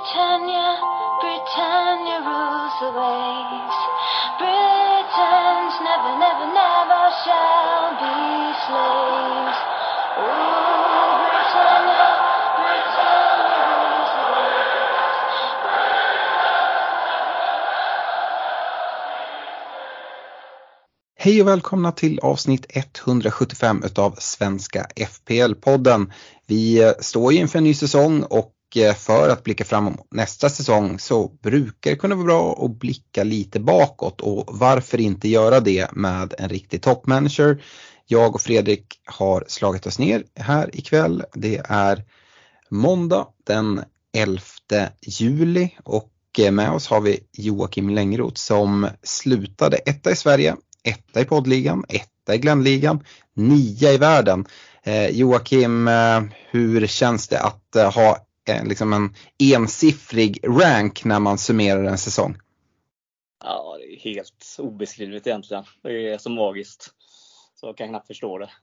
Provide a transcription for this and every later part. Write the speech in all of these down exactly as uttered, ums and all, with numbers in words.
Britannia, Britannia rules the waves. Britons never, never, never shall be slaves. Oh, Britannia, Britannia rules the waves. Hej och välkomna till avsnitt etthundrasjuttiofem utav Svenska F P L-podden. Vi står ju inför en ny säsong och för att blicka fram nästa säsong så brukar det kunna vara bra att blicka lite bakåt, och varför inte göra det med en riktig toppmanager. Jag och Fredrik har slagit oss ner här ikväll. Det är måndag den elfte juli och med oss har vi Joakim Längroth som slutade etta i Sverige, etta i poddligan, etta i Glennligan, nia i världen. Eh, Joakim, eh, hur känns det att eh, ha eh, liksom en ensiffrig rank när man summerar en säsong? Ja, det är helt obeskrivligt egentligen. Det är så magiskt. Så jag kan knappt förstå det.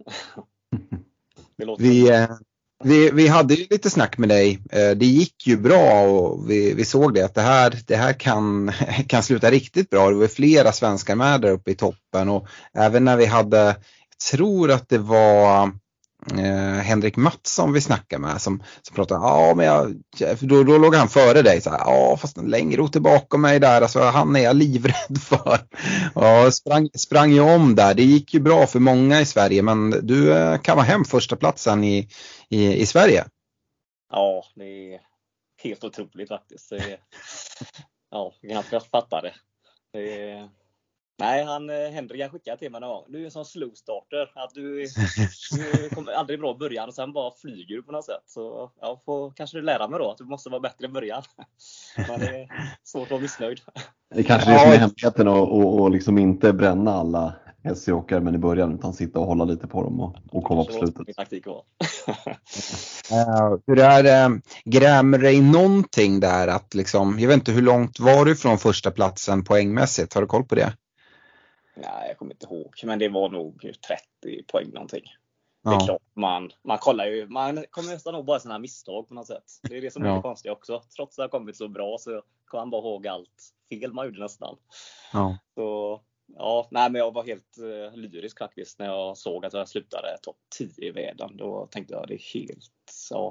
Det låter vi, eh, vi, vi hade ju lite snack med dig. Eh, det gick ju bra och vi, vi såg det att det här, det här kan, kan sluta riktigt bra. Det var flera svenskar med där uppe i toppen, och även när vi hade, jag tror att det var Eh, Henrik Mattsson vi snackade med som, som pratade, ja men jag, då, då låg han före dig så här, ja fast en längre tillbaka mig där, alltså han är jag livrädd för. Ja, sprang, sprang ju om där, det gick ju bra för många i Sverige, men du eh, kan vara hem första platsen i, i, i Sverige. Ja, det är helt otroligt faktiskt. Det är, ja, jag kan knappt fatta det. Det är, nej, han, Henrik han skickade till mig någon gång. Du är en sån slow starter. Att du, du kommer aldrig bra i början och sen bara flyger du på något sätt. Så jag får kanske lära mig då att du måste vara bättre i början. Men det är svårt att vara missnöjd. Det är kanske det som är hemligheten och, och, och liksom inte bränna alla S C-åkare men i början, utan sitta och hålla lite på dem och, och komma på slutet. Min taktik var. Uh, hur är det, grämer dig någonting där att liksom, jag vet inte hur långt var du från första platsen poängmässigt, har du koll på det? Nej, jag kommer inte ihåg, men det var nog trettio poäng någonting. Ja. Det är klart, man, man kollar ju, man kommer nästan nog bara sådana misstag på något sätt. Det är det som är ja. lite konstigt också. Trots att det har kommit så bra så kan man bara ihåg allt fel man gjorde nästan. Ja. Så ja, nej men jag var helt uh, lyrisk faktiskt när jag såg att jag slutade topp tio i världen. Då tänkte jag det är helt så.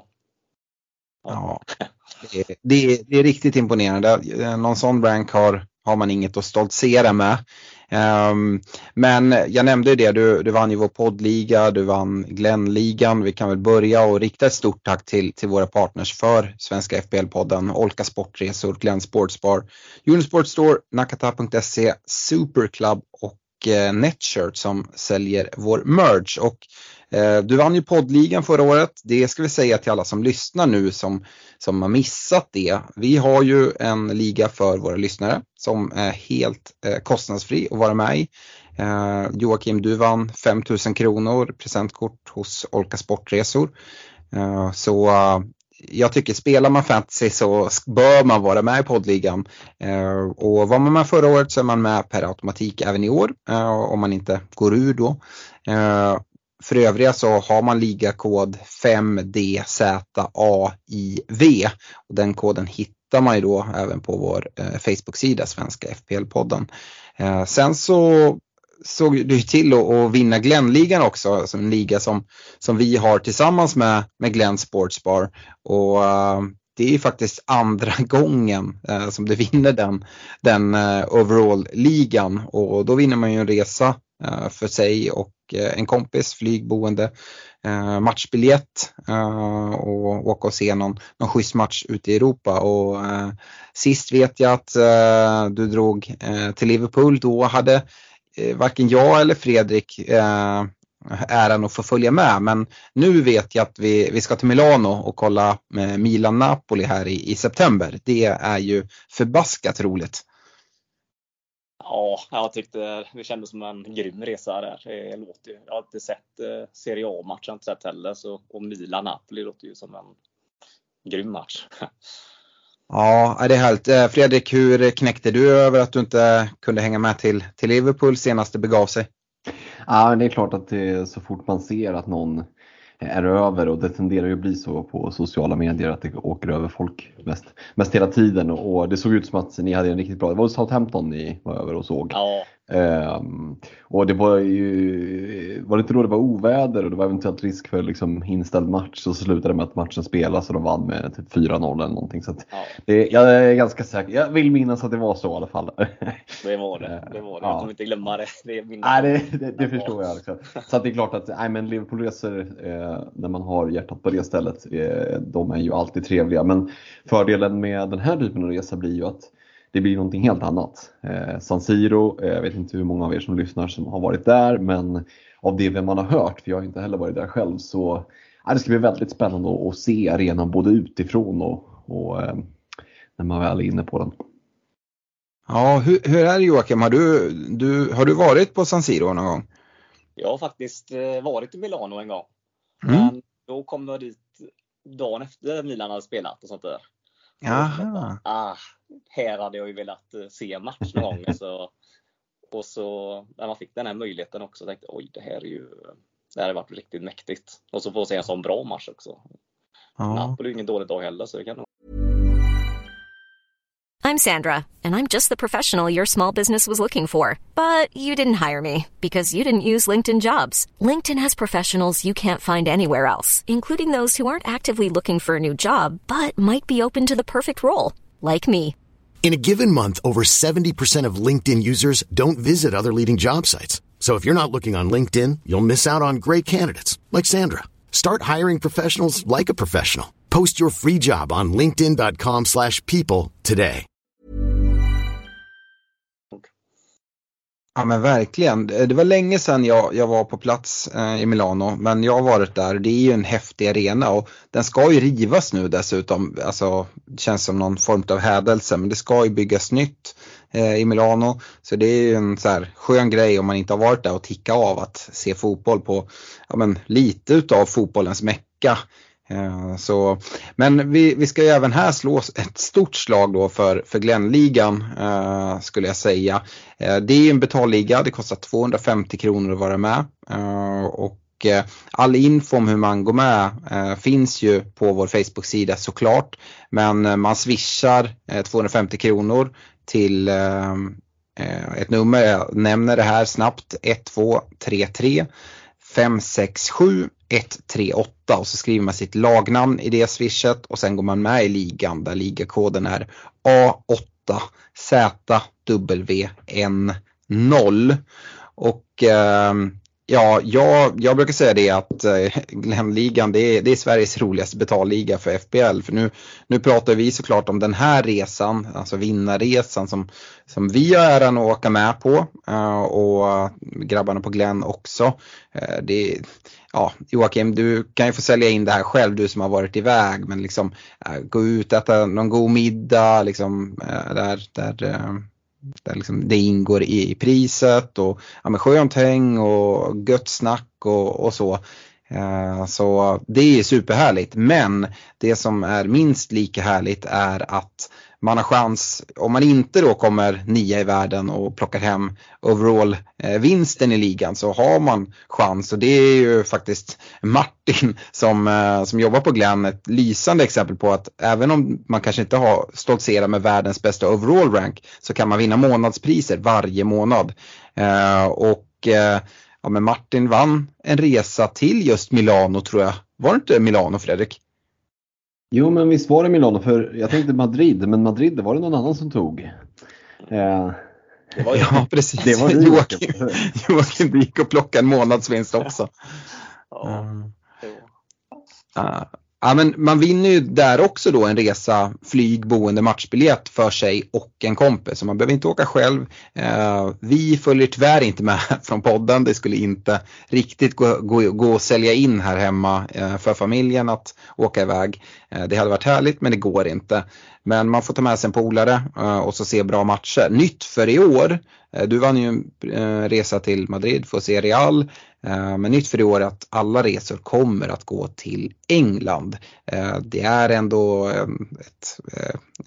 Ja, ja det, är, det, är, det är riktigt imponerande. Någon sån rank har, har man inget att stoltsera med. Um, men jag nämnde ju det, du, du vann ju vår poddliga, du vann Glennligan. Vi kan väl börja och rikta ett stort tack till, till våra partners för Svenska F P L-podden, Olka Sportresor, Glenn Sportsbar, Unisport Store, nakata punkt se, Superclub och eh, Netshirt som säljer vår merch. Och eh, du vann ju poddligan förra året. Det ska vi säga till alla som lyssnar nu som, som har missat det. Vi har ju en liga för våra lyssnare som är helt eh, kostnadsfri att vara med i. Eh, Joakim, du vann fem tusen kronor presentkort hos Olka Sportresor. Eh, så eh, jag tycker spelar man fantasy så bör man vara med i poddligan. Eh, och var man med förra året så är man med per automatik även i år. Eh, om man inte går ur då. Eh, för övriga så har man ligakod fem D Z A I V. Och den koden hittar man ju då även på vår eh, Facebook-sida Svenska F P L-podden. Eh, sen så såg du till att, att vinna Glennligan också, alltså en liga som, som vi har tillsammans med, med Glenn Sportsbar. Och uh, det är faktiskt andra gången uh, som du vinner den, den uh, overall-ligan. Och då vinner man ju en resa uh, för sig och uh, en kompis, flygboende, uh, matchbiljett uh, och åka och se någon, någon schysst match ute i Europa. Och uh, sist vet jag att uh, du drog uh, till Liverpool. Då hade varken jag eller Fredrik eh, äran att få följa med. Men nu vet jag att vi, vi ska till Milano och kolla med Milan-Napoli här i, i september. Det är ju förbaskat roligt. Ja, jag tyckte det kändes som en grym resa där. Det låter ju, jag har inte sett eh, Serie A-matchen, inte sett heller. Så, och Milan-Napoli låter ju som en grym match. Ja, det är härligt. Fredrik, hur knäckte du över att du inte kunde hänga med till, till Liverpool senast det begav sig? Ja, det är klart att det, så fort man ser att någon är över, och det tenderar ju att bli så på sociala medier att det åker över folk mest, mest hela tiden, och det såg ut som att ni hade en riktigt bra, det var Southampton ni var över och såg. Ja. Um, och det var ju, var det inte då det var oväder och det var eventuellt risk för liksom inställd match, och så slutade det med att matchen spelas och de vann med typ fyra noll eller någonting, så att Ja. det, jag är ganska säker, jag vill minnas att det var så i alla fall. Det var det, det var det. Ja. Jag kommer inte glömma det. Det, är min Nej, det, det, det förstår jag också. Så att det är klart att nej, men Liverpool-resor, eh, när man har hjärtat på det stället, eh, de är ju alltid trevliga. Men fördelen med den här typen av resa blir ju att det blir någonting helt annat. Eh, San Siro, eh, jag vet inte hur många av er som lyssnar som har varit där, men av det vem man har hört, för jag har inte heller varit där själv, så ja, det ska bli väldigt spännande att, att se arenan både utifrån och, och eh, när man väl är inne på den. Ja, hur, hur är det Joakim? Har du, du, har du varit på San Siro någon gång? Jag har faktiskt varit i Milano en gång. Mm. Men då kom jag dit dagen efter Milan hade spelat och sånt där. Jaha. Ah, här hade jag ju velat se match någon gång. Så, och så när man fick den här möjligheten också tänkte jag, oj, det här är ju, det här har varit riktigt mäktigt. Och så får jag se en sån bra match också. Ja. Napoli är ingen dålig dag heller, så det kan nog. I'm Sandra, and I'm just the professional your small business was looking for. But you didn't hire me because you didn't use LinkedIn Jobs. LinkedIn has professionals you can't find anywhere else, including those who aren't actively looking for a new job, but might be open to the perfect role, like me. In a given month, over seventy percent of LinkedIn users don't visit other leading job sites. So if you're not looking on LinkedIn, you'll miss out on great candidates like Sandra. Start hiring professionals like a professional. Post your free job on linkedin dot com slash people today. Ja men verkligen. Det var länge sedan jag, jag var på plats eh, i Milano, men jag har varit där. Det är ju en häftig arena och den ska ju rivas nu dessutom. Alltså det känns som någon form av hädelse, men det ska ju byggas nytt eh, i Milano. Så det är ju en så här skön grej om man inte har varit där och ticka av att se fotboll på, ja men lite utav fotbollens mecka. Så, men vi, vi ska ju även här slå ett stort slag då för, för Glenligan eh, skulle jag säga. Eh, det är en betalliga, det kostar tvåhundrafemtio kronor att vara med. Eh, och eh, all info om hur man går med eh, finns ju på vår Facebook-sida såklart. Men eh, man swishar eh, tvåhundrafemtio kronor till eh, ett nummer, jag nämner det här snabbt, ett två tre tre fem sex sju ett tre åtta, och så skriver man sitt lagnamn i det swishet och sen går man med i ligan där ligakoden är A åtta Z W N noll. Och eh, ja, jag, jag brukar säga det att eh, Glenligan det är, det är Sveriges roligaste betalliga för F B L, för nu, nu pratar vi såklart om den här resan, alltså vinnarresan som, som vi har äran att åka med på eh, och grabbarna på Glenn också. Eh, det Ja, Joakim, du kan ju få sälja in det här själv, du som har varit iväg, men liksom äh, gå ut, äta någon god middag liksom, äh, där, där, äh, där liksom det ingår i, i priset och ja, med skönt häng och gött snack och, och så. Äh, så det är superhärligt, men det som är minst lika härligt är att man har chans, om man inte då kommer nia i världen och plockar hem overall eh, vinsten i ligan, så har man chans, och det är ju faktiskt Martin som, eh, som jobbar på Glenn ett lysande exempel på att även om man kanske inte har stoltserat med världens bästa overall rank, så kan man vinna månadspriser varje månad. Eh, och eh, ja, men Martin vann en resa till just Milano, tror jag. Var det inte Milano, Fredrik? Jo, men visst var det Milano, för jag tänkte Madrid, men Madrid, det var det någon annan som tog. Eh, det var ju... Ja, precis. Det var Joakim, Joakim gick och plockade en månadsvinst också. Ja. Mm. Uh, ja, men man vinner ju där också då en resa, flyg, boende, matchbiljett för sig och en kompis. Så man behöver inte åka själv. Uh, vi följer tyvärr inte med från podden. Det skulle inte riktigt gå, gå, gå och sälja in här hemma uh, för familjen att åka iväg. Uh, det hade varit härligt, men det går inte. Men man får ta med sig en polare uh, och så se bra matcher. Nytt för i år. Uh, du vann ju en uh, resa till Madrid för att se Real. Men nytt för i år är att alla resor kommer att gå till England. Det är ändå ett,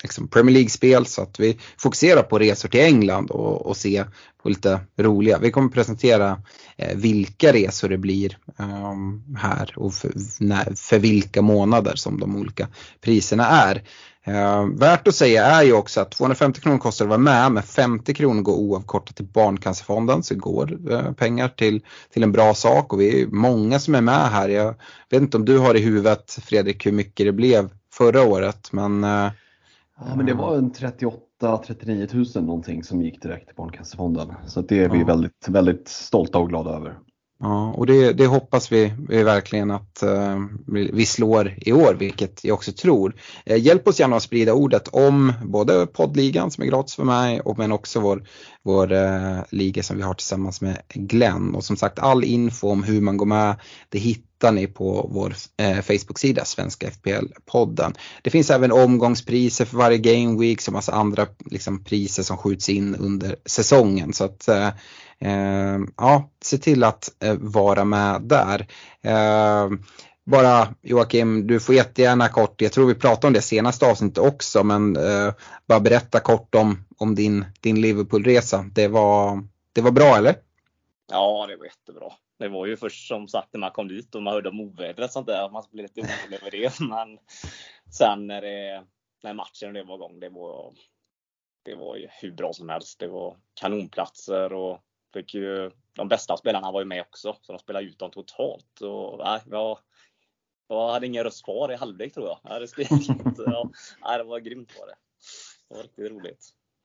liksom Premier League-spel, så att vi fokuserar på resor till England och, och se på lite roliga. Vi kommer presentera eh, vilka resor det blir eh, här och för, när, för vilka månader som de olika priserna är. Eh, värt att säga är ju också att tvåhundrafemtio kronor kostar att vara med, men femtio kronor går oavkortat till Barncancerfonden, så går eh, pengar till, till en bra sak, och vi är många som är med här. Jag vet inte om du har i huvudet, Fredrik, hur mycket det blev förra året, men... Eh, ja, men det var en trettioåtta till trettionio tusen någonting som gick direkt till Barncancerfonden, så det är vi ja. väldigt, väldigt stolta och glada över. Ja, och det, det hoppas vi, vi verkligen att uh, vi slår i år, vilket jag också tror. Uh, hjälp oss gärna att sprida ordet om både poddligan som är gratis för mig, och men också vår, vår uh, liga som vi har tillsammans med Glenn. Och som sagt, all info om hur man går med, det hittar ni på vår uh, Facebook-sida, Svenska F P L-podden. Det finns även omgångspriser för varje game week, som massa andra liksom, priser som skjuts in under säsongen. Så att uh, Uh, ja, se till att uh, vara med där. Uh, bara Joakim, du får jättegärna kort, jag tror vi pratade om det senaste avsnittet också, men uh, bara berätta kort om, om din, din Liverpool-resa. Det var, det var bra, eller? Ja, det var jättebra. Det var ju först som sagt när man kom dit och man hörde om ovädret, sånt där, man blev lite orolig över det, men sen när, det, när matchen det var igång, det var, det var ju hur bra som helst. Det var kanonplatser och fick ju, de bästa spelarna var ju med också, så de spelade ut dem totalt. Och, nej, jag, jag hade ingen röst kvar i halvlek, tror jag. Jag hade skrikit. Ja, nej, det var grymt var det. Det var riktigt roligt.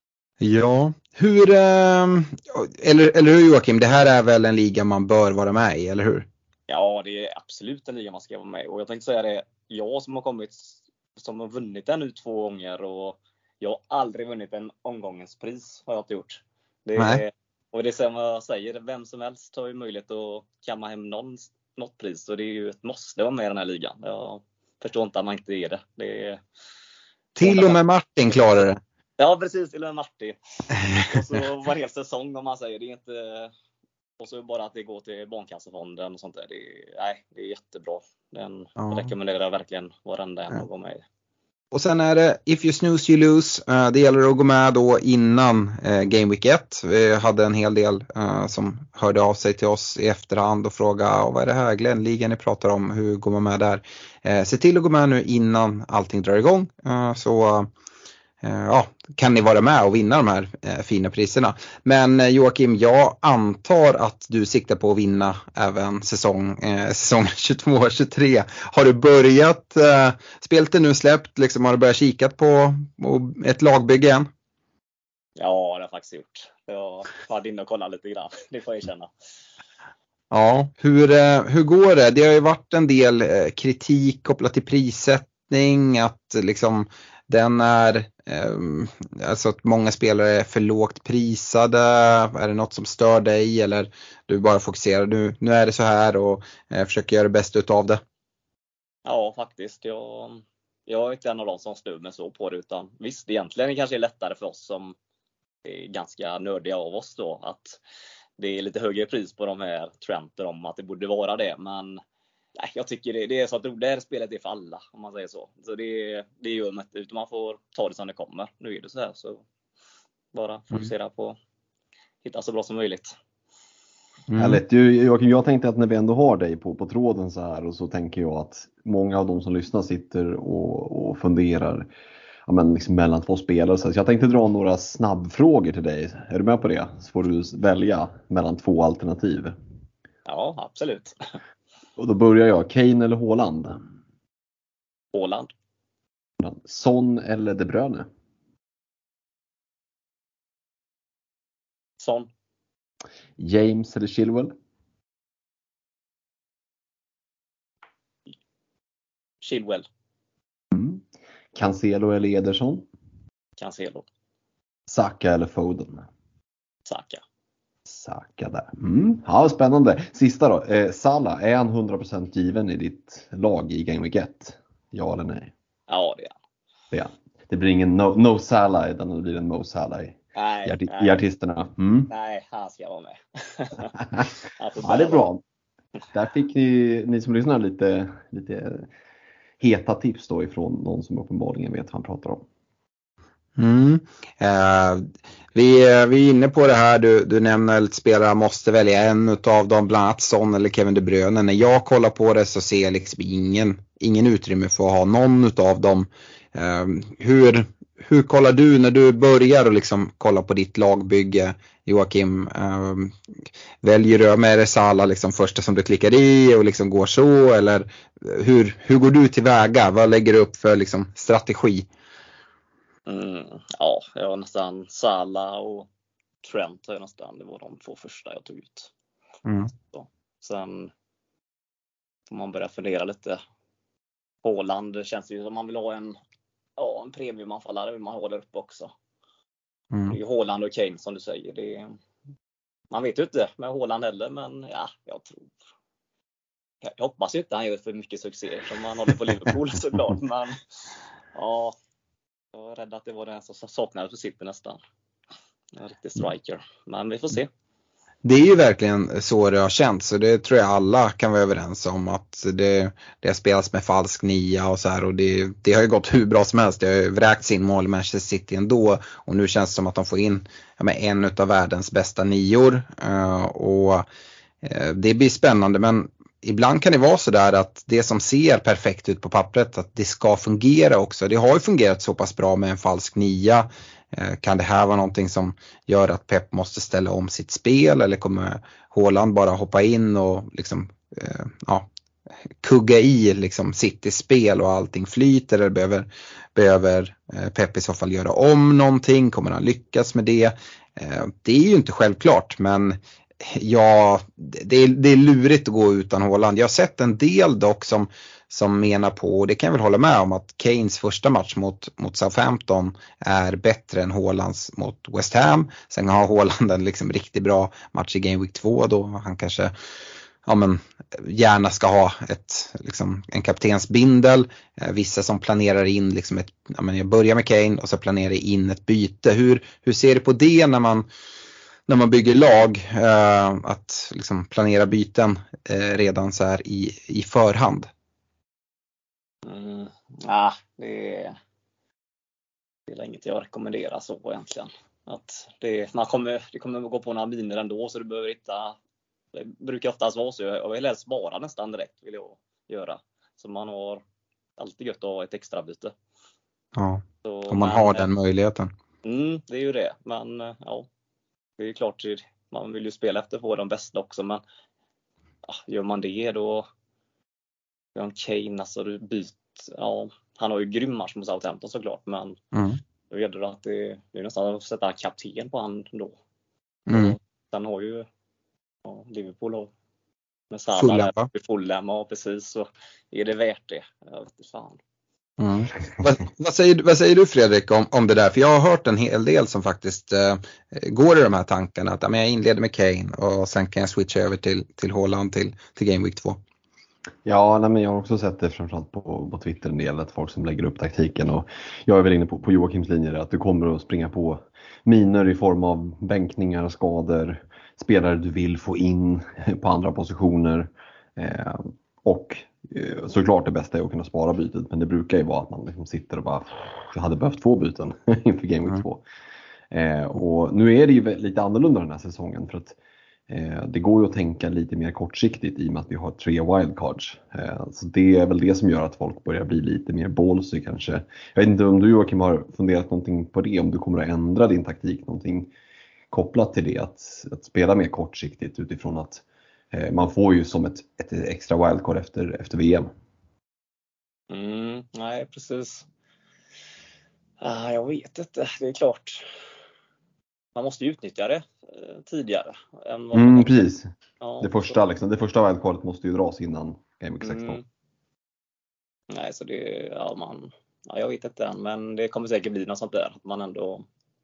Ja, hur, eller, eller hur Joakim, det här är väl en liga man bör vara med i, eller hur? Ja, det är absolut en liga man ska vara med i. Och jag tänkte säga det, jag som har kommit, som har vunnit den nu två gånger, och jag har aldrig vunnit en omgångens pris, har jag inte gjort. Det är, och det är som jag säger, vem som helst har ju möjlighet att kamma hem någon, något pris. Och det är ju ett måste vara med i den här ligan. Jag förstår inte att man inte är det. Det är... Till och med Martin klarar det. Ja, precis. Till och med Martin. Och så var det en hel säsong, om man säger. Det är inte... Och så bara att det går till Barncancerfonden och sånt där. Det är, nej, det är jättebra. Den ja. rekommenderar jag verkligen varenda en att gå med i. Och sen är det If you snooze you lose. Uh, det gäller att gå med då innan uh, Game Week ett. Vi hade en hel del uh, som hörde av sig till oss i efterhand och frågade oh, vad är det här Glenn-ligan ni pratar om? Hur går man med där? Uh, se till att gå med nu innan allting drar igång. Uh, så uh, ja, kan ni vara med och vinna de här uh, fina priserna. Men uh, Joakim, jag antar att du siktar på att vinna även säsong, uh, säsong tjugotvå tjugotre. Har du börjat, uh, spelet är nu släppt, liksom, har du börjat kika på, på ett lagbygge än? Ja, det har jag faktiskt gjort. Jag var inne och kollade lite grann, det får jag känna. Ja, hur, uh, hur går det? Det har ju varit en del uh, kritik kopplat till prissättning, att liksom den är, eh, alltså att många spelare är för lågt prisade. Är det något som stör dig, eller du bara fokuserar, nu, nu är det så här och eh, försöker göra det bästa utav det? Ja, faktiskt. Jag, jag är inte en av de som stör mig så på det, utan visst, egentligen det kanske är lättare för oss som är ganska nördiga av oss då, att det är lite högre pris på de här Trenter, om att det borde vara det, men nej, jag tycker det, det är så att det här spelet är för alla, om man säger så. Så det, det är ju med, utan man får ta det som det kommer. Nu är det så här, så bara fokusera mm. på att hitta så bra som möjligt. Mm. Härligt. Joakim, jag tänkte att när vi ändå har dig på, på tråden så här, och så tänker jag att många av de som lyssnar sitter och, och funderar ja, men liksom mellan två spelare. Så jag tänkte dra några snabbfrågor till dig. Är du med på det? Så får du välja mellan två alternativ. Ja, absolut. Och då börjar jag. Kane eller Haaland? Haaland. Son eller De Bruyne? Son. James eller Chilwell? Chilwell. Mm. Cancelo eller Ederson? Cancelo. Saka eller Foden? Saka. Saka där. Mm. Ja, spännande. Sista då. Eh, Salah, är han hundra procent given i ditt lag i Game Week ett? Ja eller nej? Ja, det är han. Det, är. Det blir ingen no, no Salah, utan det blir en Mo Salah i, nej, i, arti- nej. i artisterna. Mm. Nej, han ska vara med. Ja, det är bra. Där fick ni, ni som lyssnar lite, lite heta tips då ifrån någon som uppenbarligen vet vad han pratar om. Mm. Eh, vi, vi är inne på det här, du, du nämner att spelare måste välja en av dem, bland annat Son eller Kevin De Bruyne. När jag kollar på det så ser jag liksom ingen, ingen utrymme för att ha någon av dem. Eh, hur, hur kollar du när du börjar och liksom kolla på ditt lagbygge, Joakim? Eh, väljer du med det Salah liksom första som du klickar i och liksom går så, eller hur, hur går du tillväga? Vad lägger du upp för liksom strategi? Mm, ja, jag var nästan Salah och Trent är nästan, det var de två första jag tog ut. Mm. Så. Sen får man börja fundera lite. Haaland, det känns ju som man vill ha en, ja, en premiumanfallare, vill man hålla upp också. Mm. Det är ju Haaland och Kane som du säger. Det är, man vet ju inte med Haaland heller, men ja, jag tror. Jag hoppas ju inte han gör för mycket succé som han håller på Liverpool såklart, men ja. Jag var rädd att det var den som saknades för City nästan. En riktig striker. Men vi får se. Det är ju verkligen så det har känts. Så det tror jag alla kan vara överens om. Att det, det har spelats med falsk nia och så här. Och det, det har ju gått hur bra som helst. Det har ju vräkt sin mål i Manchester City ändå. Och nu känns det som att de får in ja, med en av världens bästa nior. Uh, och uh, det blir spännande. Men ibland kan det vara så där att det som ser perfekt ut på pappret, att det ska fungera också. Det har ju fungerat så pass bra med en falsk nia. Kan det här vara någonting som gör att Pep måste ställa om sitt spel, eller kommer Haaland bara hoppa in och liksom, ja, kugga i liksom Citys spel och allting flyter, eller behöver, behöver Pep i så fall göra om någonting? Kommer han lyckas med det? Det är ju inte självklart, men ja, det är, det är lurigt att gå utan Haaland. Jag har sett en del dock som, som menar på, och det kan jag väl hålla med om, att Kanes första match mot, mot Southampton är bättre än Haalands mot West Ham. Sen har Haaland en liksom riktigt bra match i Game Week två då han kanske ja, men, gärna ska ha ett, liksom, en kaptensbindel. Eh, vissa som planerar in liksom ett, ja, men jag börjar med Kane och så planerar in ett byte. Hur, hur ser du på det när man när man bygger lag, eh, att liksom planera byten eh, redan så här i, i förhand? Mm, ja, det är, det är inget jag rekommenderar så egentligen. Att det, man kommer, det kommer att gå på några miner ändå, så du behöver hitta, det brukar oftast vara så. Jag vill helst spara nästan direkt, vill jag göra. Så man har alltid gött att ha ett extra byte. Ja, så, om man men, har den möjligheten. Mm, det är ju det, men ja. Det är ju klart, man vill ju spela efter på de bästa också, men ja, gör man det då, gör en Kane, alltså du byter, ja, han har ju grym match mot Southampton såklart, men Mm. då gäller det att det, det är nästan att sätta kapten på han då. Mm. Och sen har ju ja, Liverpool och med Salah Fulham, va? Fulham, ja precis, så är det värt det. Jag vet inte fan. Mm. vad, vad, säger, vad säger du Fredrik om, om det där? För jag har hört en hel del som faktiskt eh, går i de här tankarna att ja, men jag inleder med Kane och sen kan jag switcha över till, till Haaland till, till Game Week två. Ja, nej, men jag har också sett det framförallt på, på Twitter en del, att folk som lägger upp taktiken, och jag är väl inne på, på Joakims linjer att du kommer att springa på miner i form av bänkningar, skador, spelare du vill få in på andra positioner eh, och eh, såklart det bästa är att kunna spara bytet, men det brukar ju vara att man liksom sitter och bara jag hade behövt två byten inför Game Week Mm. två. Eh, och nu är det ju lite annorlunda den här säsongen, för att Eh, det går ju att tänka lite mer kortsiktigt i och med att vi har tre wildcards. Eh, så det är väl det som gör att folk börjar bli lite mer ballsy kanske. Jag vet inte om du, Joakim, har funderat någonting på det, om du kommer att ändra din taktik någonting kopplat till det, att, att spela mer kortsiktigt utifrån att eh, man får ju som ett, ett extra wildcard efter, efter V M. Mm, nej, precis. Ah, jag vet inte, det är klart. Man måste ju utnyttja det eh, tidigare. Än vad Mm, man... precis. Ja, Det första, så... liksom, det första wildcardet måste ju dras innan Game Week sexton. Mm. Nej, så det, ja, man, ja, jag vet inte än, men det kommer säkert bli något sånt där. Att man ändå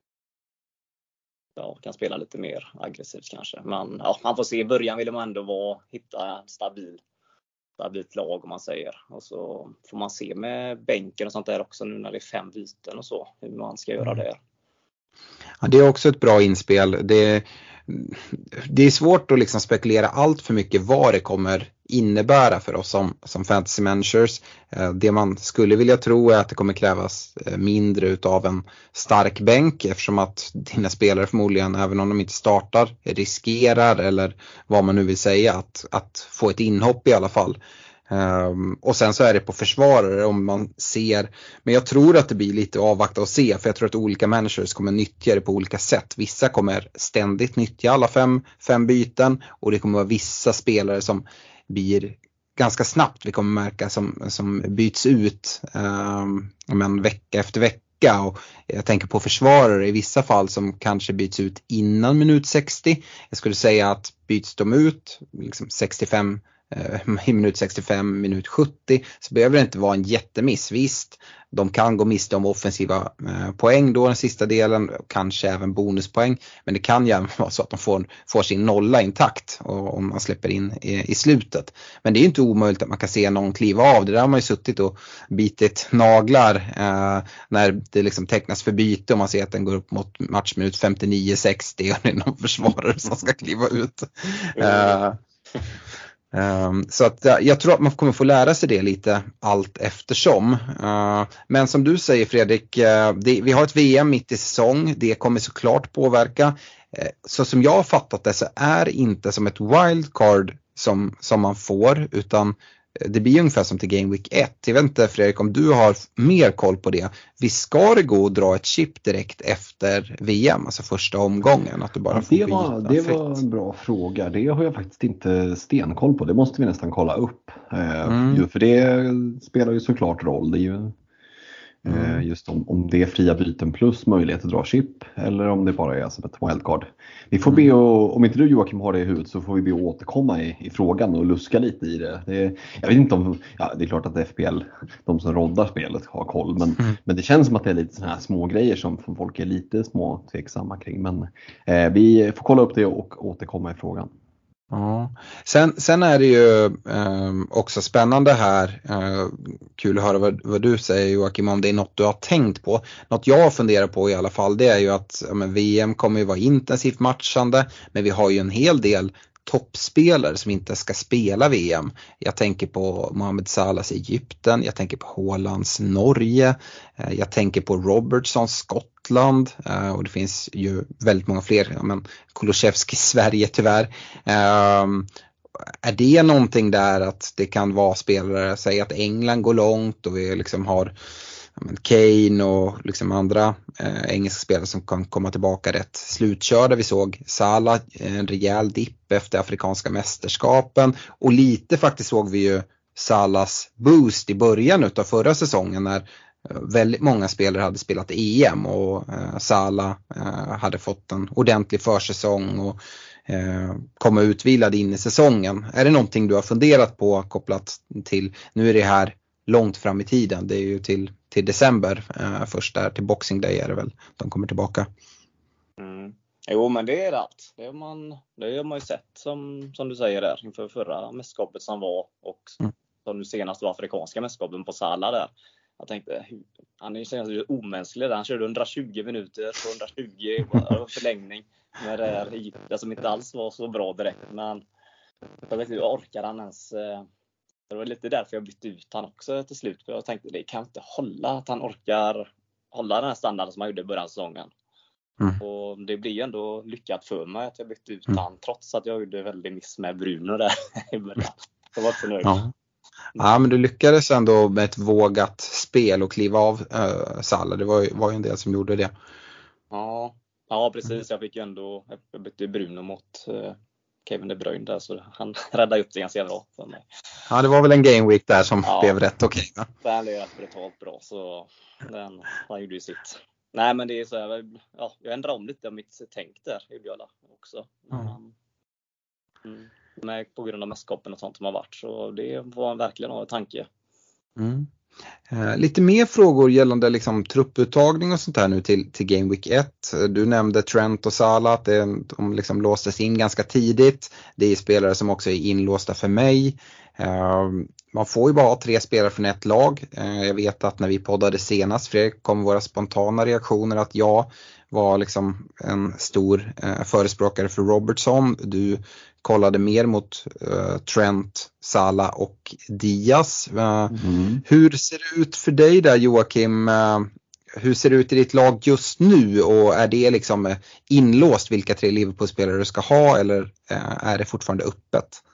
ja, kan spela lite mer aggressivt kanske. Men ja, man får se, i början vill man ändå vara, hitta en stabil, stabilt lag om man säger. Och så får man se med bänken och sånt där också nu när det är fem byten och så, hur man ska göra det. Ja, det är också ett bra inspel. Det, det är svårt att liksom spekulera allt för mycket vad det kommer innebära för oss som, som fantasy managers. Det man skulle vilja tro är att det kommer krävas mindre utav en stark bänk, eftersom att dina spelare förmodligen, även om de inte startar, riskerar, eller vad man nu vill säga, att, att få ett inhopp i alla fall. Um, och sen så är det på försvarare om man ser, men jag tror att det blir lite avvakta och se, för jag tror att olika managers kommer nyttja det på olika sätt. Vissa kommer ständigt nyttja alla fem, fem byten, och det kommer vara vissa spelare som blir ganska snabbt, vi kommer märka, som, som byts ut um, men vecka efter vecka. Och jag tänker på försvarare i vissa fall som kanske byts ut innan minut sextio. Jag skulle säga att byts de ut liksom sextiofem i minut sextiofem, minut sjuttio, så behöver det inte vara en jättemiss. Visst, de kan gå miste om offensiva eh, poäng då den sista delen, kanske även bonuspoäng, men det kan ju vara så att de får, får sin nolla intakt och, om man släpper in i, i slutet. Men det är inte omöjligt att man kan se någon kliva av. Det där har man ju suttit och bitit naglar eh, när det liksom tecknas för byte och man ser att den går upp mot matchminut femtionio sextio och det är någon försvarare som ska kliva ut. Eh, Um, så att uh, jag tror att man kommer få lära sig det lite allt eftersom. Uh, men som du säger, Fredrik, uh, det, vi har ett V M mitt i säsong. Det kommer såklart påverka. Uh, så som jag har fattat det så är inte som ett wildcard som, som man får, utan det blir ungefär som till Game Week ett. Jag vet inte, Fredrik, om du har mer koll på det. Vi ska det gå och dra ett chip direkt efter V M, alltså första omgången? Att du bara ja, får det var, det var en bra fråga. Det har jag faktiskt inte stenkoll på. Det måste vi nästan kolla upp. Mm. Eh, för det spelar ju såklart roll. Det är ju mm. just om, om det är fria byten plus möjlighet att dra chip, eller om det bara är som ett wildcard. Vi får be, och, om inte du, Joakim, har det i huvudet, så får vi be att återkomma i, i frågan och luska lite i det. det jag vet inte om, ja, det är klart att F P L, de som roddar spelet, har koll, men, mm. men det känns som att det är lite sådana här små grejer som folk är lite små tveksamma kring. Men eh, vi får kolla upp det och återkomma i frågan. Ja. Sen, sen är det ju eh, också spännande här, eh, kul att höra vad, vad du säger, Joakim, om det är något du har tänkt på. Något jag funderar på i alla fall, det är ju att ja, men V M kommer ju vara intensivt matchande, men vi har ju en hel del toppspelare som inte ska spela V M. Jag tänker på Mohamed Salahs Egypten, jag tänker på Haalands Norge, eh, jag tänker på Robertsons Skottland, eh, och det finns ju väldigt många fler, ja, men Kulusevski Sverige tyvärr. Eh, är det någonting där att det kan vara spelare, säg att England går långt och vi liksom har men Kane och liksom andra eh, engelska spelare som kan komma tillbaka rätt slutkörda. Vi såg Salah, en rejäl dipp efter afrikanska mästerskapen, och lite faktiskt såg vi ju Salahs boost i början av förra säsongen när eh, väldigt många spelare hade spelat E M och eh, Salah eh, hade fått en ordentlig försäsong och eh, komma utvilad in i säsongen. Är det någonting du har funderat på kopplat till, nu är det här långt fram i tiden, det är ju till, till december eh, först där, till Boxing Day är det väl de kommer tillbaka. Mm. Jo, men det är rätt. Det har man, det har man ju sett som, som du säger där inför förra mästerskapet som var, och mm. som nu senast var afrikanska mästerskapen på Salah där. Jag tänkte, han är ju omänsklig där. Han körde hundratjugo minuter på hundratjugo förlängning med det här, det som inte alls var så bra direkt, men jag vet inte, orkar han ens. Det var lite därför jag bytte ut han också till slut. För jag tänkte, det kan inte hålla att han orkar hålla den här standarden som han gjorde i början av säsongen. Mm. Och det blir ju ändå lyckat för mig att jag bytte ut mm. han, trots att jag gjorde väldigt miss med Bruno där i början. Jag var inte nöjd. Ja. Ja, men du lyckades ändå med ett vågat spel och kliva av äh, Salah. Det var ju, var ju en del som gjorde det. Ja, ja precis. Jag fick ju ändå, jag bytte Bruno mot äh, Kevin De Bruyne där, så han räddade upp det ganska bra för mig. Ja, det var väl en game week där som ja, blev rätt okej. Okay, ja. Den blev rätt brutalt bra, så den, han gjorde ju sitt. Nej, men det är så här, ja, jag ändrar om lite av mitt tänk där i Björla också. Mm. Mm. Med, på grund av mästerskapen och sånt som har varit, så det var verkligen en tanke. Mm. Eh, lite mer frågor gällande liksom trupputtagning och sånt här nu till, till Game Week ett. Du nämnde Trent och Salah, att det, de liksom låstes in ganska tidigt. Det är spelare som också är inlåsta för mig. Eh, man får ju bara ha tre spelare från ett lag. Eh, jag vet att när vi poddade senast, Fredrik, kom våra spontana reaktioner att jag var liksom en stor eh, förespråkare för Robertson. Du kollade mer mot eh, Trent, Salah och Diaz. Eh, mm. Hur ser det ut för dig där, Joakim? Eh, hur ser det ut i ditt lag just nu, och är det liksom inlåst vilka tre Liverpool-spelare du ska ha, eller eh, är det fortfarande öppet?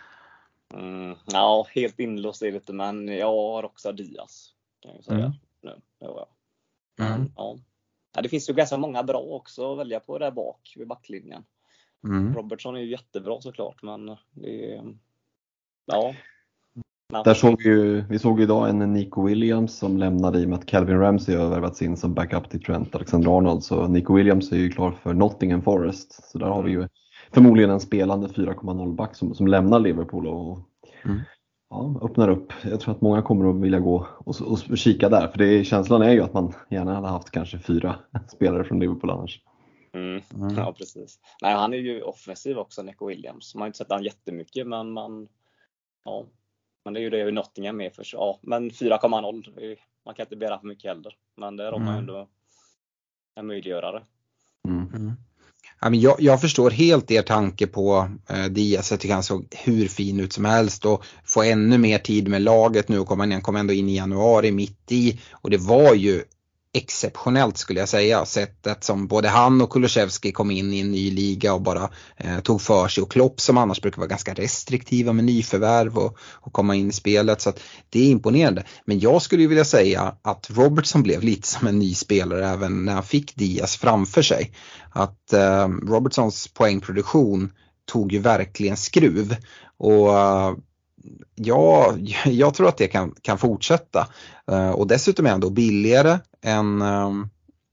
Mm, ja, helt inlåst är det inte, men jag har också Diaz, kan jag säga. Mm. Nu. Ja. Mm. Ja. Ja, det finns ju ganska många bra också att välja på där bak vid backlinjen. Mm. Robertson är ju jättebra såklart, men det är, ja. Där såg vi ju, vi såg idag en Nico Williams som lämnade i och med att Calvin Ramsey har värvats in som backup till Trent Alexander-Arnold. Så Nico Williams är ju klar för Nottingham Forest. Så där har vi ju förmodligen en spelande fyra komma noll back som, som lämnar Liverpool och mm. ja, öppnar upp. Jag tror att många kommer att vilja gå och, och kika där. För det, känslan är ju att man gärna hade haft kanske fyra spelare från Liverpool annars. Mm. Mm. Ja, precis. Nej, han är ju offensiv också, Nico Williams. Man har inte sett han jättemycket, men man, ja, men det är ju det vi Nottingham med för. Ja, men fyra komma noll, man kan inte begära för mycket heller. Men där har man ju ändå en möjliggörare. Mm. Mm. Ja, men jag, jag förstår helt er tanke på eh, Diaz. Jag tycker han såg hur fin ut som helst och få ännu mer tid med laget nu och komma in, kom ändå in i januari mitt i, och det var ju exceptionellt skulle jag säga, sättet som både han och Kulusevski kom in i en ny liga och bara eh, tog för sig, och Klopp som annars brukar vara ganska restriktiva med nyförvärv och, och komma in i spelet, så att det är imponerande. Men jag skulle ju vilja säga att Robertson blev lite som en ny spelare även när han fick Diaz framför sig. Att eh, Robertsons poängproduktion tog ju verkligen skruv, och uh, ja, jag tror att det kan, kan fortsätta. Uh, och dessutom är han då billigare än, um,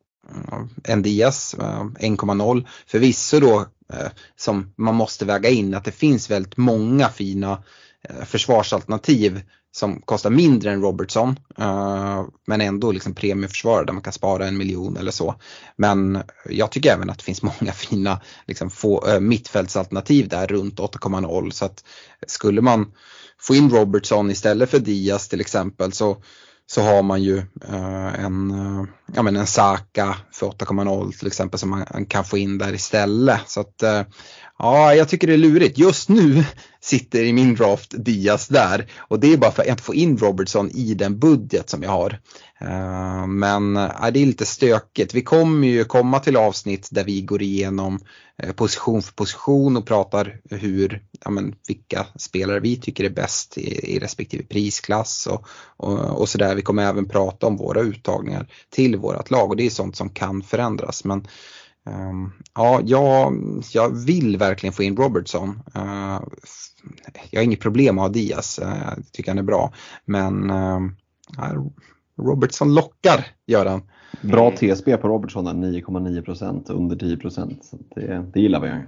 än Diaz, uh, en komma noll. Förvisso då, uh, som man måste väga in att det finns väldigt många fina uh, försvarsalternativ som kostar mindre än Robertson, uh, men ändå liksom premieförsvarare där man kan spara en miljon eller så. Men jag tycker även att det finns många fina liksom, få, uh, mittfältsalternativ där runt åtta komma noll, så att skulle man få in Robertson istället för Diaz till exempel, så, så har man ju uh, en, uh, ja, men en Saka för åtta komma noll till exempel som man kan få in där istället. Så att uh, ja, jag tycker det är lurigt. Just nu sitter i min draft Diaz där, och det är bara för att jag inte får in Robertson i den budget som jag har. Uh, men uh, det är lite stökigt. Vi kommer ju komma till avsnitt där vi går igenom uh, position för position och pratar hur, ja, men, vilka spelare vi tycker är bäst i, i respektive prisklass och, och, och sådär. Vi kommer även prata om våra uttagningar till vårat lag, och det är sånt som kan förändras. Men Um, ja, jag, jag vill verkligen få in Robertson. Uh, jag har inget problem att ha Diaz, uh, jag tycker han är bra. Men uh, Robertson lockar, gör han. Bra T S B på Robertson, nio komma nio procent, under tio procent. Det, det gillar vi.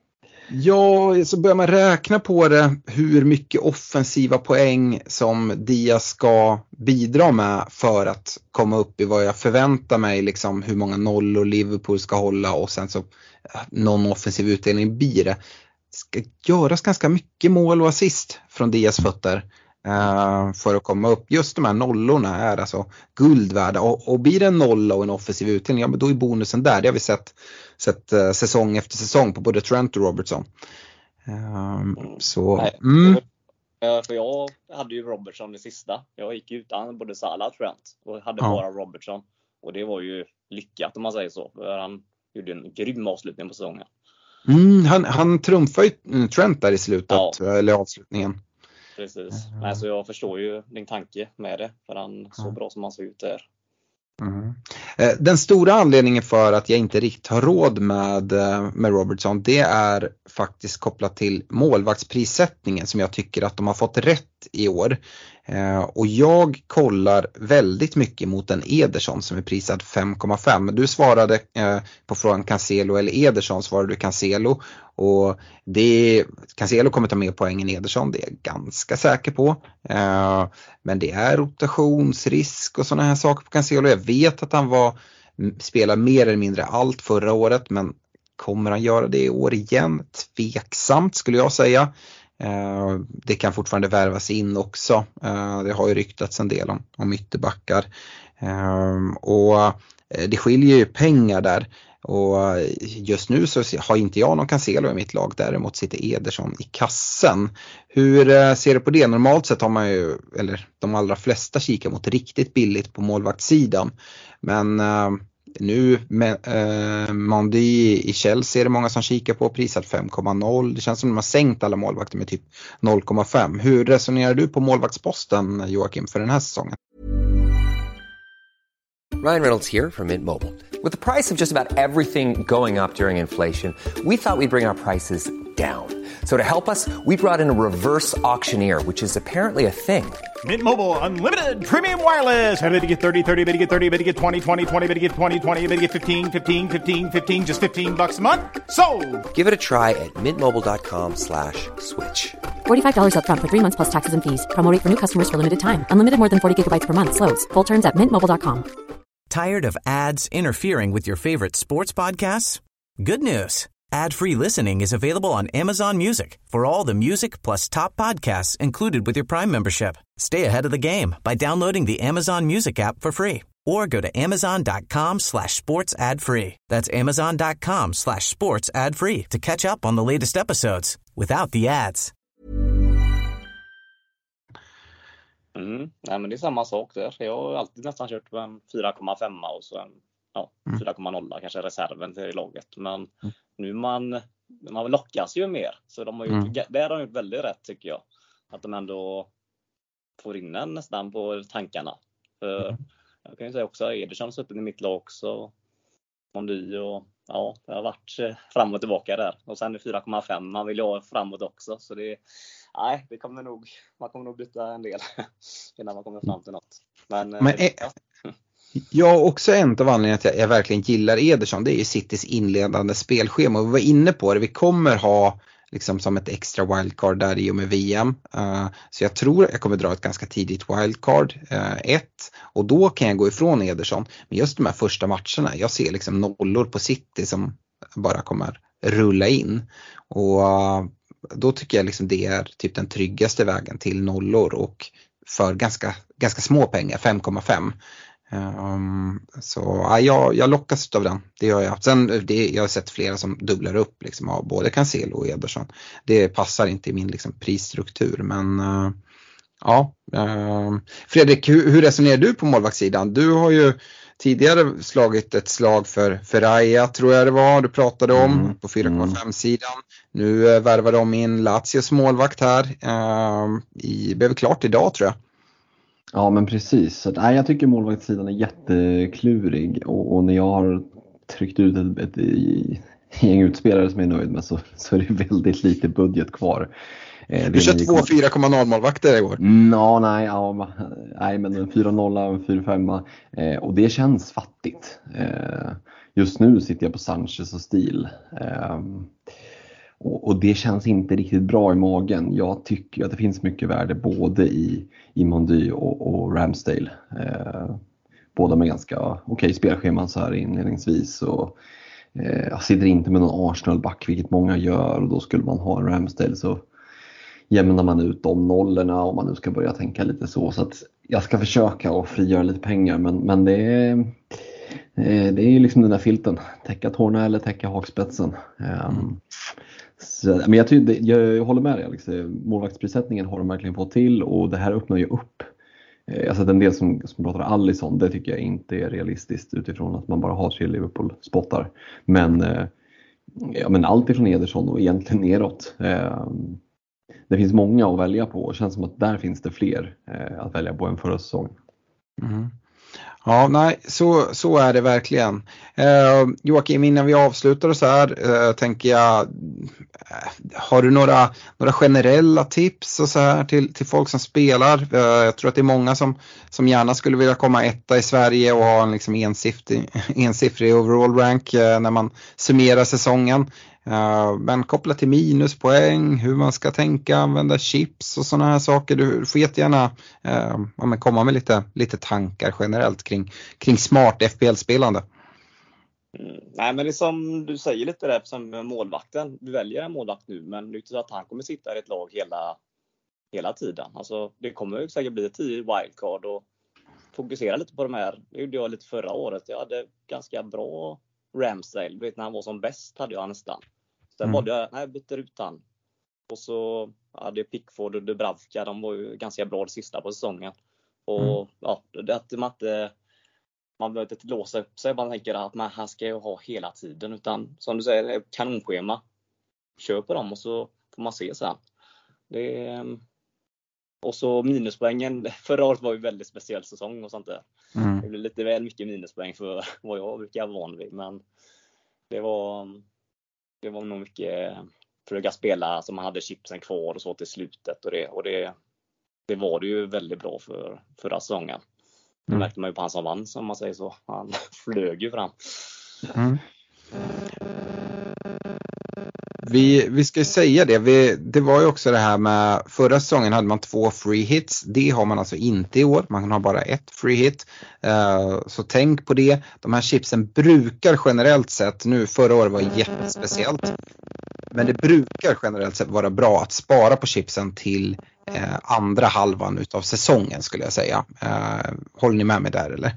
Ja, så börjar man räkna på det, hur mycket offensiva poäng som Diaz ska bidra med för att komma upp i vad jag förväntar mig, liksom hur många nollor Liverpool ska hålla, och sen så någon offensiv utdelning blir det. Ska göras ganska mycket mål och assist från Diaz fötter uh, för att komma upp. Just de här nollorna är alltså guld värda, och, och blir det en nolla och en offensiv utdelning, ja, men då är bonusen där. Det har vi sett sett uh, säsong efter säsong på både Trent och Robertson. Um, så Nej, mm. för jag hade ju Robertson det sista. Jag gick utan både Salah och Trent och hade ja. bara Robertson, och det var ju lyckat om man säger så, för han gjorde en grym avslutning på säsongen. Mm, han, han trumfade ju Trent där i slutet, ja. Eller avslutningen. Precis. Mm. Nej, så jag förstår ju din tanke med det, för han så mm. bra som han ser ut där. Mm. Den stora anledningen för att jag inte riktigt har råd med, med Robertson, det är faktiskt kopplat till målvaktsprissättningen som jag tycker att de har fått rätt i år. Och jag kollar väldigt mycket mot en Ederson som är prisad fem komma fem. Du svarade på frågan Cancelo eller Ederson, svarade du Cancelo. Och det, Cancelo kommer ta mer poäng än Ederson, det är jag ganska säker på. Eh, men det är rotationsrisk och sådana här saker på Cancelo. Jag vet att han var spelar mer eller mindre allt förra året, men kommer han göra det i år igen? Tveksamt skulle jag säga. Uh, det kan fortfarande värvas in också. Uh, det har ju ryktats en del om, om ytterbackar. Uh, och uh, det skiljer ju pengar där. Och just nu så har inte jag någon Cancelo i mitt lag, däremot sitter Ederson i kassen. Hur ser du på det? Normalt sett har man ju, eller de allra flesta kikar mot riktigt billigt på målvaktssidan. Men uh, nu med uh, Mendy i Chelsea är det många som kikar på, prisat fem komma noll. Det känns som att de har sänkt alla målvakter med typ noll komma fem. Hur resonerar du på målvaktsposten, Joakim, för den här säsongen? Ryan Reynolds here from Mint Mobile. With the price of just about everything going up during inflation, we thought we'd bring our prices down. So to help us, we brought in a reverse auctioneer, which is apparently a thing. Mint Mobile Unlimited Premium Wireless. How to get thirty, thirty, how to get thirty, how to get twenty, twenty, twenty, how to get twenty, twenty, how to get fifteen, fifteen, fifteen, fifteen, just fifteen bucks a month? Sold! Give it a try at mintmobile.com slash switch. forty-five dollars up front for three months plus taxes and fees. Promo rate for new customers for limited time. Unlimited more than forty gigabytes per month. Slows full terms at mint mobile dot com. Tired of ads interfering with your favorite sports podcasts? Good news. Ad-free listening is available on Amazon Music for all the music plus top podcasts included with your Prime membership. Stay ahead of the game by downloading the Amazon Music app for free or go to amazon.com slash sports ad free. That's amazon.com slash sports ad free to catch up on the latest episodes without the ads. Mm. Nej, men det är samma sak där. Jag har alltid nästan kört med en fyra komma fem och så en ja, mm. fyra komma noll kanske reserven till laget. Men mm. nu man, man lockas ju mer. Så de har gjort, mm. det har de gjort väldigt rätt tycker jag. Att de ändå får in en nästan på tankarna. För mm. jag kan ju säga också att Ederson har suttit i mitt lag också. Mondy och ja, det har varit fram och tillbaka där. Och sen är fyra komma fem, man vill ju ha framåt också. Så det nej, det kommer nog, man kommer nog byta en del innan man kommer fram till något. Men, Men är, ja. Jag också en av anledningarna till att jag verkligen gillar Ederson, det är ju Citys inledande spelschema. Och vi var inne på det, vi kommer ha liksom som ett extra wildcard där i och med V M. Uh, så jag tror jag kommer dra ett ganska tidigt wildcard, uh, ett. Och då kan jag gå ifrån Ederson. Men just de här första matcherna, jag ser liksom nollor på City som bara kommer rulla in. Och uh, då tycker jag liksom det är typ den tryggaste vägen till nollor och för ganska, ganska små pengar, fem komma fem. Um, så ja, jag, jag lockas av den, det gör jag. Sen det, jag har sett flera som dubblar upp liksom, av både Cancelo och Ederson. Det passar inte i min liksom, prisstruktur. Men uh, ja uh, Fredrik, hur, hur resonerar du på målvaktssidan? Du har ju tidigare slagit ett slag för Ferraia, tror jag det var, du pratade om mm. på fyra komma fem-sidan. Nu uh, värvar de in Lazios målvakt här. Uh, i, blev klart idag tror jag. Ja men precis. Så, nej, jag tycker målvaktssidan är jätteklurig. Och, och när jag har tryckt ut ett, ett, ett gäng utspelare som jag är nöjd med så, så är det väldigt lite budget kvar. Du kör två fyra komma noll målvakter i år. Mm, ja, nej, ja, nej, men en fyra noll och en fyra fem. Eh, och det känns fattigt. Eh, just nu sitter jag på Sanchez och Stil. Eh, och, och det känns inte riktigt bra i magen. Jag tycker att det finns mycket värde både i, i Mondy och, och Ramsdale. Eh, båda med ganska okej okay, spelscheman så här inledningsvis. Och eh, jag sitter inte med någon Arsenal-back, vilket många gör. Och då skulle man ha en Ramsdale så jämnar man ut de nollorna om man nu ska börja tänka lite så. Så att jag ska försöka att frigöra lite pengar. Men, men det är det är liksom den där filten. Täcka tårna eller täcka hakspetsen. Um, så, men jag, tycker, jag, jag håller med dig Alex. Målvaktsprissättningen har de verkligen fått till. Och det här öppnar ju upp. Alltså den del som, som pratar Alisson, det tycker jag inte är realistiskt utifrån att man bara har tre Liverpool-spottar. Men, ja, men allt ifrån Ederson och egentligen neråt. Um, Det finns många att välja på och det känns som att där finns det fler eh, att välja på än förra säsongen. Mm. Ja, nej, så, så är det verkligen. Eh, Joakim, innan vi avslutar så här eh, tänker jag, eh, har du några, några generella tips och så här till, till folk som spelar? Eh, jag tror att det är många som, som gärna skulle vilja komma etta i Sverige och ha en liksom ensiffrig, ensiffrig overall rank eh, när man summerar säsongen. Uh, men kopplat till minuspoäng, hur man ska tänka, använda chips och sådana här saker. Du får jättegärna uh, ja, men komma med lite, lite tankar generellt kring, kring smart F P L-spelande. Mm. Nej, men det är som du säger lite där som målvakten. Du väljer en målvakt nu, men det är inte så att han kommer sitta i ett lag hela, hela tiden. Alltså, det kommer ju säkert bli tio wildcard och fokusera lite på de här. Det gjorde jag lite förra året. Jag hade ganska bra Ramsdale. Du vet, när han var som bäst hade jag nästan. Sen mm. valde jag, nej, jag bytte ut han. Och så hade Pickford och Dubravka, de var ju ganska bra det sista på säsongen. Och mm. ja, det att man inte man behöver inte låsa upp sig. Man tänker att man här ska ju ha hela tiden. Utan som du säger, kanonschema. Kör på dem och så får man se sen. Det är, och så minuspoängen. Förra året var ju väldigt speciell säsong och sånt där. Mm. Det blev lite väl mycket minuspoäng för vad jag brukar vara van vid. Men det var, det var nog mycket försöka spela som man hade chipsen kvar och så till slutet. Och det, och det, det var det ju väldigt bra för förra säsongen. Det märkte man ju på han som vann, som man säger så. Han flög ju fram. Mm. Vi, vi ska säga det. Vi, det var ju också det här med förra säsongen hade man två free hits. Det har man alltså inte i år. Man kan ha bara ett free hit. Uh, så tänk på det. De här chipsen brukar generellt sett, nu förra året var jättespeciellt. Men det brukar generellt sett vara bra att spara på chipsen till eh, andra halvan utav säsongen skulle jag säga. Eh, håller ni med mig där eller?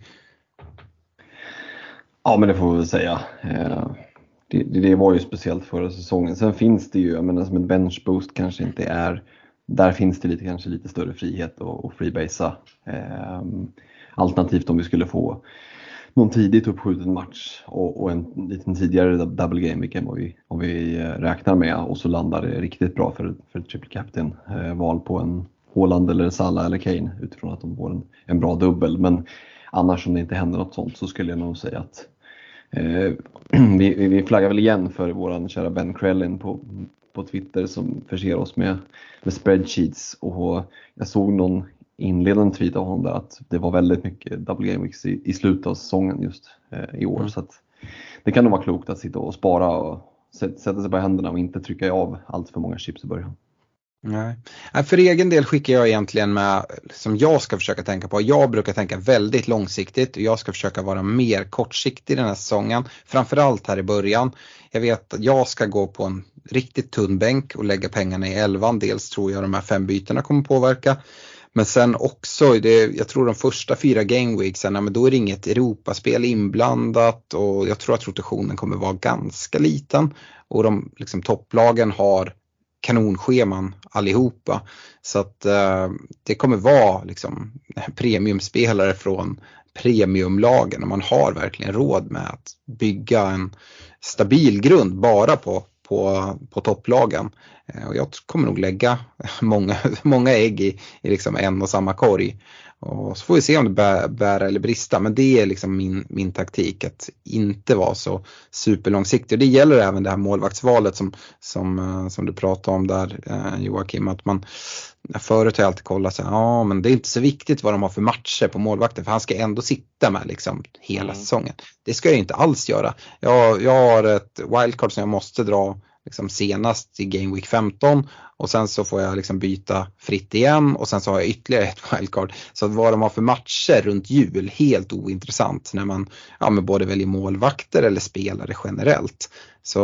Ja, men det får vi väl säga. Eh, det, det var ju speciellt förra säsongen. Sen finns det ju, jag menar som en bench boost kanske inte är, där finns det lite, kanske lite större frihet och, och freebasea. Eh, alternativt om vi skulle få någon tidigt uppskjuten match och, och en liten tidigare double game week än vad vi, om vi räknar med, och så landar det riktigt bra för, för ett triple captain eh, val på en Haaland eller Salah eller Kane utifrån att de får en, en bra dubbel. Men annars om det inte händer något sånt så skulle jag nog säga att eh, vi, vi flaggar väl igen för våran kära Ben Krellin på, på Twitter som förser oss med, med spreadsheets, och jag såg någon inledande tweet av honom där att det var väldigt mycket double game weeks i, i slutet av säsongen just eh, i år. Mm. Så att det kan nog vara klokt att sitta och spara och sätta, sätta sig på händerna och inte trycka av allt för många chips i början. Nej. För egen del skickar jag egentligen med som jag ska försöka tänka på. Jag brukar tänka väldigt långsiktigt och jag ska försöka vara mer kortsiktig den här säsongen. Framförallt här i början. Jag vet att jag ska gå på en riktigt tunn bänk och lägga pengarna i elvan. Dels tror jag de här fem bytena kommer påverka. Men sen också, det, jag tror de första fyra gameweeksen, men då är det inget Europaspel inblandat och jag tror att rotationen kommer vara ganska liten. Och de liksom, topplagen har kanonscheman allihopa. Så att eh, det kommer vara liksom, premiumspelare från premiumlagen och man har verkligen råd med att bygga en stabil grund bara på På, på topplagen. Och jag kommer nog lägga många, många ägg i, i liksom en och samma korg. Och så får vi se om det bär, bär eller brista. Men det är liksom min, min taktik att inte vara så superlångsiktig. Och det gäller även det här målvaktsvalet som, som, som du pratade om där Joakim. Att man förut har jag alltid kollat så här, ja men det är inte så viktigt vad de har för matcher på målvakten. För han ska ändå sitta med liksom hela mm. säsongen. Det ska jag inte alls göra. Jag, jag har ett wildcard som jag måste dra liksom senast i Game Week femton och sen så får jag liksom byta fritt igen och sen så har jag ytterligare ett wildcard. Så att vad de har för matcher runt jul, helt ointressant när man ja, men både väljer målvakter eller spelare generellt. Så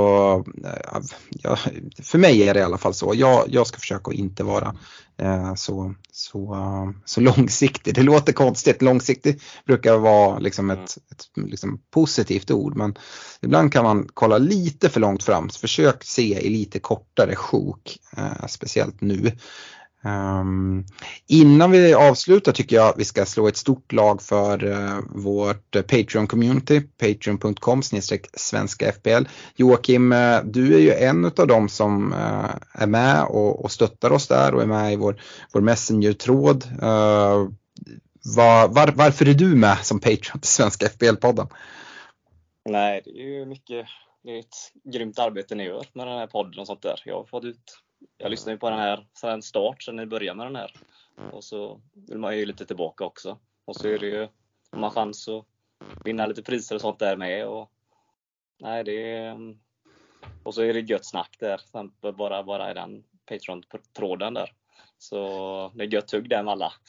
ja, för mig är det i alla fall så. Jag, jag ska försöka att inte vara eh, så, så, så långsiktig. Det låter konstigt. Långsiktig brukar vara liksom ett, ett liksom positivt ord. Men ibland kan man kolla lite för långt fram. Så försök se i lite kortare sjok. Eh, speciellt nu. Um, innan vi avslutar tycker jag vi ska slå ett stort lag för uh, vårt uh, Patreon-community, patreon punkt com snedstreck svenska F P L. Joakim, uh, du är ju en av dem som uh, är med och, och stöttar oss där och är med i vår, vår Messenger-tråd. Uh, var, var, varför är du med som Patreon till Svenska F P L-podden? Nej, det är ju mycket, det är ett grymt arbete ni gör med den här podden och sånt där. Jag har fått ut Jag lyssnar ju på den här sen start, sen ni börjar med den här. Och så vill man ju lite tillbaka också. Och så är det ju, om man chans att vinna lite priser och sånt där med. Och, nej, det är, och så är det gött snack där. Exempel bara, bara i den Patreon-tråden där. Så det är gött hugg där med alla,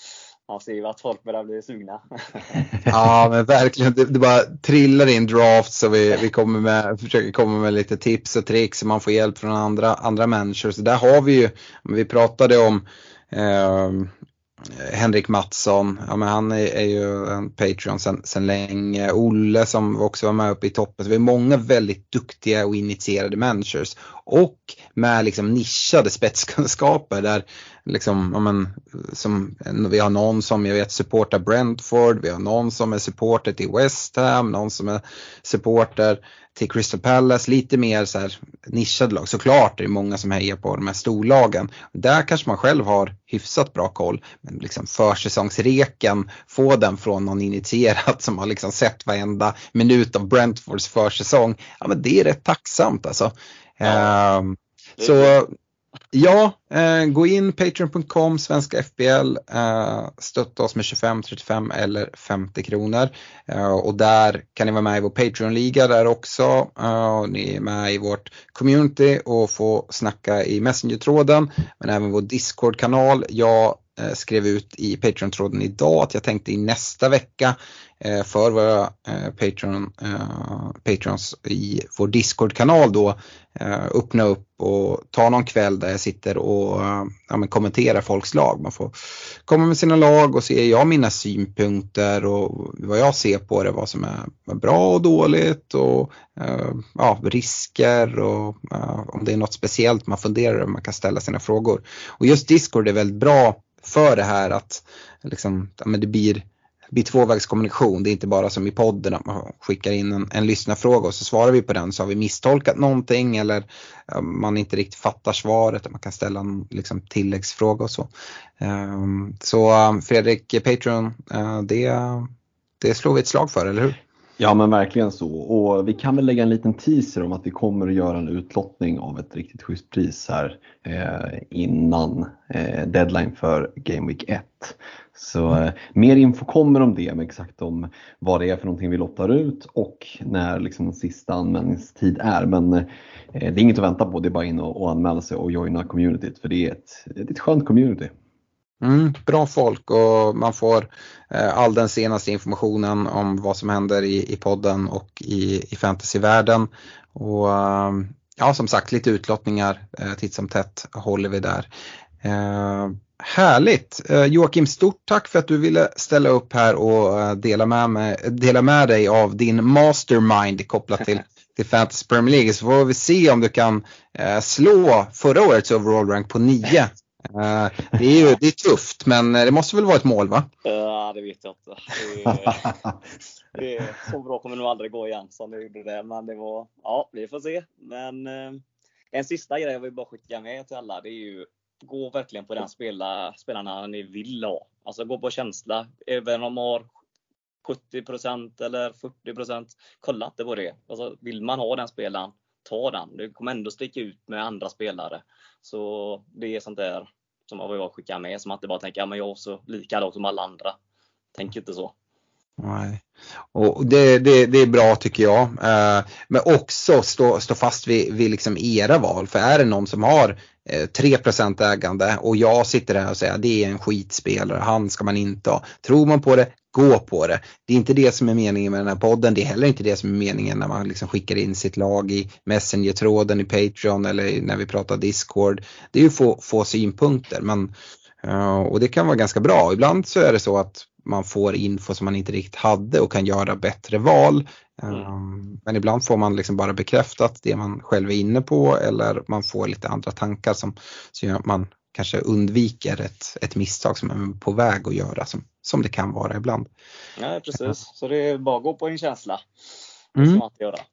man ser ju att folk börjar bli sugna. Ja, men verkligen. Det, det bara trillar in drafts och vi, vi kommer med, försöker komma med lite tips och tricks och man får hjälp från andra, andra människor. Så där har vi ju, vi pratade om eh, Henrik Mattsson, ja, men han är, är ju en Patreon sen, sen länge. Olle som också var med uppe i toppen. Så vi är många väldigt duktiga och initierade människor. Och med liksom nischade spetskunskaper där liksom, ja, men, som, vi har någon som jag vet supportar Brentford, vi har någon som är supporter till West Ham, någon som är supporter till Crystal Palace, lite mer så här nischade lag. Såklart är det många som hejar på de här storlagen. Där kanske man själv har hyfsat bra koll, men liksom försäsongsreken, få den från någon initierad som har liksom sett varenda minut av Brentfords försäsong, ja men det är rätt tacksamt alltså. Ja, um, så ja, eh, gå in patreon punkt com svenska F B L, eh, stötta oss med tjugofem, trettiofem eller femtio kronor eh, och där kan ni vara med i vår Patreon-liga där också, eh, ni är med i vårt community och få snacka i Messenger-tråden, men även vår Discord-kanal. Jag eh, skrev ut i Patreon-tråden idag att jag tänkte i nästa vecka eh, för våra eh, Patreon, eh, Patrons i vår Discord-kanal då eh, öppna upp och ta någon kväll där jag sitter och uh, ja, men kommenterar folks lag. Man får komma med sina lag och se jag mina synpunkter och vad jag ser på det, vad som är bra och dåligt och uh, ja, risker och uh, om det är något speciellt man funderar över, man kan ställa sina frågor. Och just Discord är väldigt bra för det här att liksom, ja, men det blir Det blir tvåvägskommunikation. Det är inte bara som i podden att man skickar in en, en lyssnarfråga och så svarar vi på den. Så har vi misstolkat någonting eller um, man inte riktigt fattar svaret. Man kan ställa en liksom, tilläggsfråga och så. Um, så um, Fredrik, Patreon, uh, det, det slår vi ett slag för, eller hur? Ja men verkligen så. Och vi kan väl lägga en liten teaser om att vi kommer att göra en utlottning av ett riktigt schysst pris här eh, innan eh, deadline för Game Week ett. Så eh, mer info kommer om det, med exakt om vad det är för någonting vi lottar ut och när liksom den sista anmälningstid är. Men eh, det är inget att vänta på, det är bara in och, och anmäla sig och joina communityt, för det är ett, det är ett skönt community. Mm, bra folk och man får eh, all den senaste informationen om vad som händer i, i podden och i, i fantasyvärlden. Och eh, ja, som sagt, lite utlottningar eh, titt som tätt håller vi där. Eh, härligt! Eh, Joakim, stort tack för att du ville ställa upp här och eh, dela, med mig, dela med dig av din mastermind kopplat till till Fantasy Premier League. Så får vi se om du kan eh, slå förra årets overall rank på nio. Uh, det är ju det är tufft, men det måste väl vara ett mål, va? Ja, uh, det vet jag inte. Det är, det är, så bra kommer nog aldrig gå igen som det gjorde det. Men det var, ja, vi får se. Men uh, en sista grej jag vill bara skicka med till alla, det är ju gå verkligen på den spela, spelarna ni vill ha. Alltså gå på känsla. Även om man har sjuttio procent eller fyrtio procent, kolla inte på det. Alltså, vill man ha den spelaren, ta den. Du kommer ändå sticka ut med andra spelare. Så det är sånt där som jag skickar med, som att inte bara tänker, ja men jag är så lika som alla andra. Tänk inte så. Nej. Och det, det, det är bra tycker jag. Eh, men också stå, stå fast vid, vid liksom era val. För är det någon som har eh, tre procent ägande och jag sitter där och säger det är en skitspelare, han ska man inte ha. Tror man på det, gå på det. Det är inte det som är meningen med den här podden. Det är heller inte det som är meningen när man liksom skickar in sitt lag i Messenger-tråden i Patreon eller när vi pratar Discord. Det är ju få, få synpunkter. Men, uh, och det kan vara ganska bra. Ibland så är det så att man får info som man inte riktigt hade och kan göra bättre val. Um, men ibland får man liksom bara bekräftat det man själv är inne på, eller man får lite andra tankar som, som gör att man kanske undviker ett, ett misstag som man är på väg att göra, som, som det kan vara ibland. Ja, precis. Så det är bara att gå på en känsla. Mm. Som man inte göra.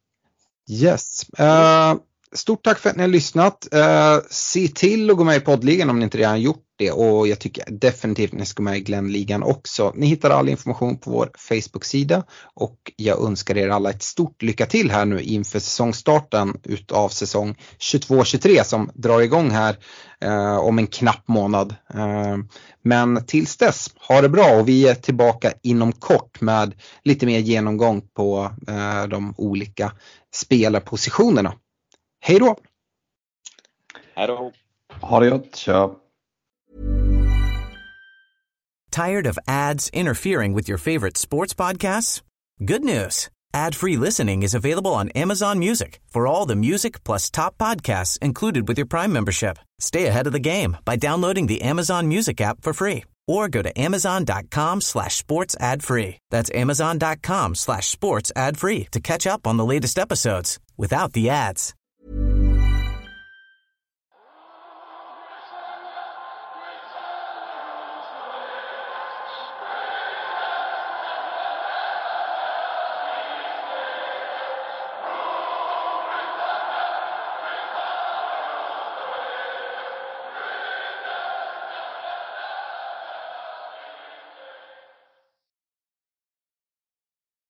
Yes. Uh, stort tack för att ni har lyssnat. Uh, se till att gå med i poddligan om ni inte redan gjort det, och jag tycker definitivt att ni ska gå med i Glenligan också. Ni hittar all information på vår Facebook-sida, och jag önskar er alla ett stort lycka till här nu inför säsongstarten utav säsong tjugotvå tjugotre som drar igång här eh, om en knapp månad. Eh, men tills dess, ha det bra, och vi är tillbaka inom kort med lite mer genomgång på eh, de olika spelarpositionerna. Hej då! Hej då! Ha det gott, kör! Tired of ads interfering with your favorite sports podcasts? Good news. Ad-free listening is available on Amazon Music for all the music plus top podcasts included with your Prime membership. Stay ahead of the game by downloading the Amazon Music app for free or go to amazon.com slash sports ad free. That's amazon.com slash sports ad free to catch up on the latest episodes without the ads.